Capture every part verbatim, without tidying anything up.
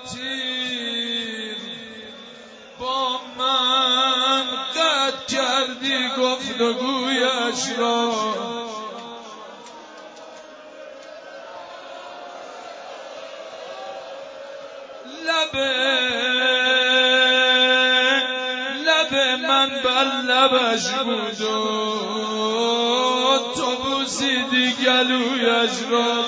تیر با من قد کردی گفتگویش را، لبه لبه من بر لبش بود و تو بوسیدی گلویش را.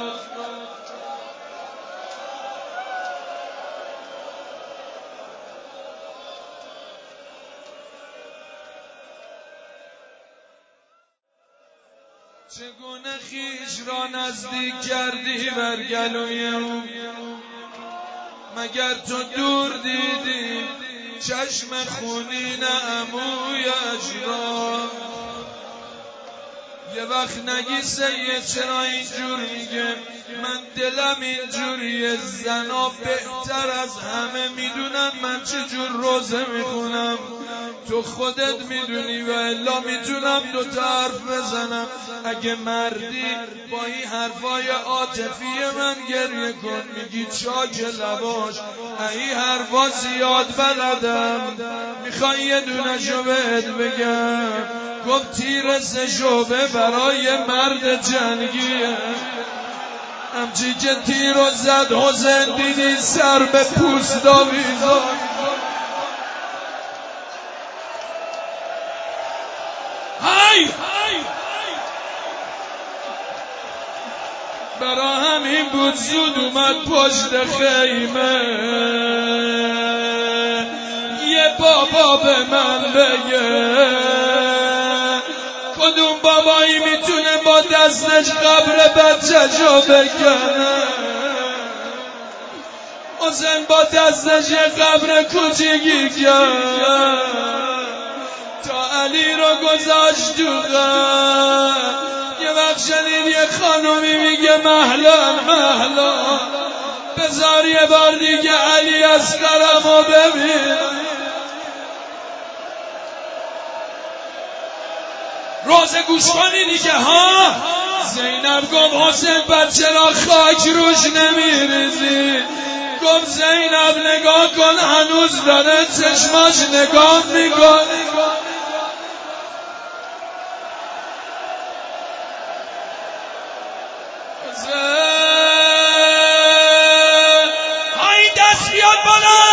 چگونه خیش را نزدیک کردی بر گلوی او، مگر تو دور دیدی چشم خونین عمویش را. یه وقت نگی سید چرا اینجور میگه، من دلم اینجوریه، زنا بهتر از همه میدونن من چجور روزه میخونم، تو خودت میدونی و الا میتونم دو تا حرف بزنم. اگه مردی با این حرفای عاطفی من گریه کن، میگی چاک لباش این حرفا زیاد بلدم، میخوای یه دونه شو بهت بگم، گفت تیر سه شعبه برای مرد جنگیه، همچی که تیر و زد حسین دیدی سر به پوست آویزان. های برا همین بود زود اومد پشت خیمه، یه بابا به من بگه کدوم بابایی میتونه با دستش قبر بچه‌شو بکنه. حسین با دستش یه قبر کوچیکی کرد تا علی رو گذاشت تو غم. یه وقت شنید یه خانومی میگه مهلا مهلا، بذار یه بار دیگه علی اصغرمو ببین. روزه گوش کنی دیگه ها. زینب گفت حسین بچه را خاک روش نمیریزی، گفت زینب نگاه کن هنوز داره چشماش نگاه میکنی. های دست بیاد بالا.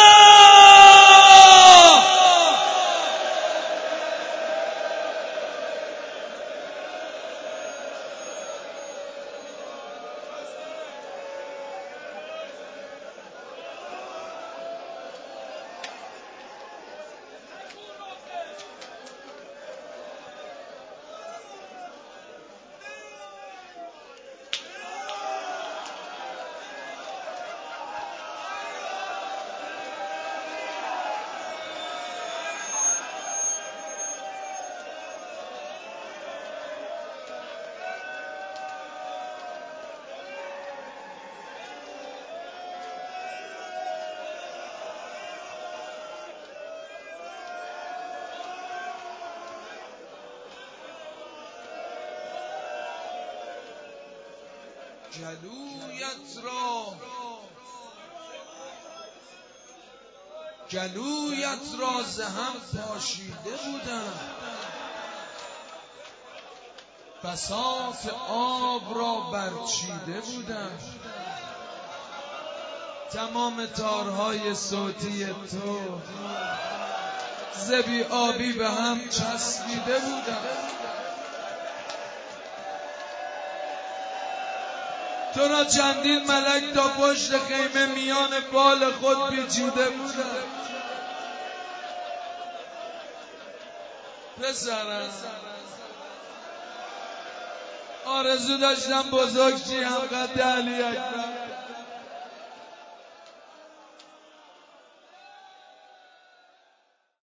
گلویت را گلویت را ز هم پاشیده بودم، بساط آب را برچیده بودم، تمام تارهای صوتی تو ز بی آبی به هم چسبیده بودم. تو را چندین ملک تا پشت خیمه میان بال خود پیچیده بودم. پسرم آرزو داشتم بزرگ چی هم قد علی اکبر.